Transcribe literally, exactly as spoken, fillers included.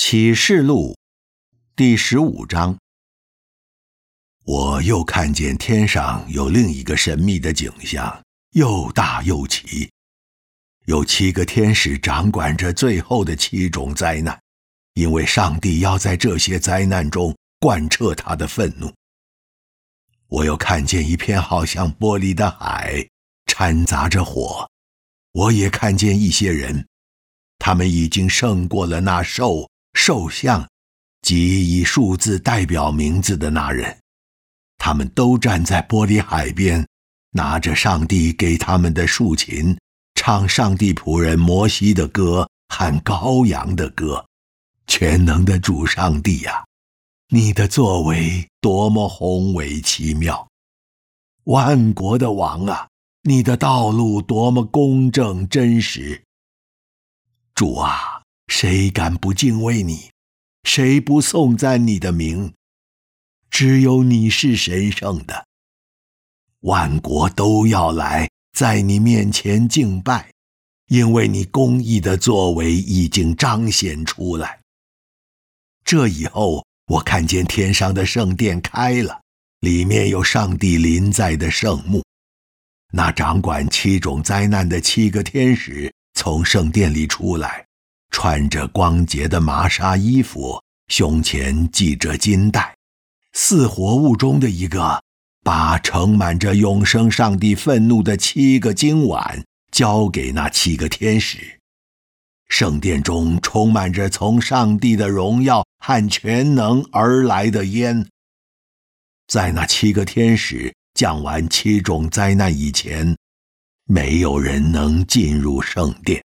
启示录第十五章。我又看见天上有另一个神秘的景象，又大又奇，有七个天使掌管着最后的七种灾难，因为上帝要在这些灾难中贯彻他的愤怒。我又看见一片好像玻璃的海，掺杂着火。我也看见一些人，他们已经胜过了那兽、兽像及以数字代表名字的那人。他们都站在玻璃海边，拿着上帝给他们的竖琴，唱上帝仆人摩西的歌和羔羊的歌。全能的主上帝啊，你的作为多么宏伟奇妙！万国的王啊，你的道路多么公正真实！主啊，谁敢不敬畏你？谁不颂赞你的名？只有你是神圣的。万国都要来在你面前敬拜，因为你公义的作为已经彰显出来。这以后，我看见天上的圣殿开了，里面有上帝临在的圣幕。那掌管七种灾难的七个天使从圣殿里出来，穿着光洁的麻纱衣服，胸前系着金带。四活物中的一个把盛满着永生上帝愤怒的七个金碗交给那七个天使。圣殿中充满着从上帝的荣耀和全能而来的烟。在那七个天使降完七种灾难以前，没有人能进入圣殿。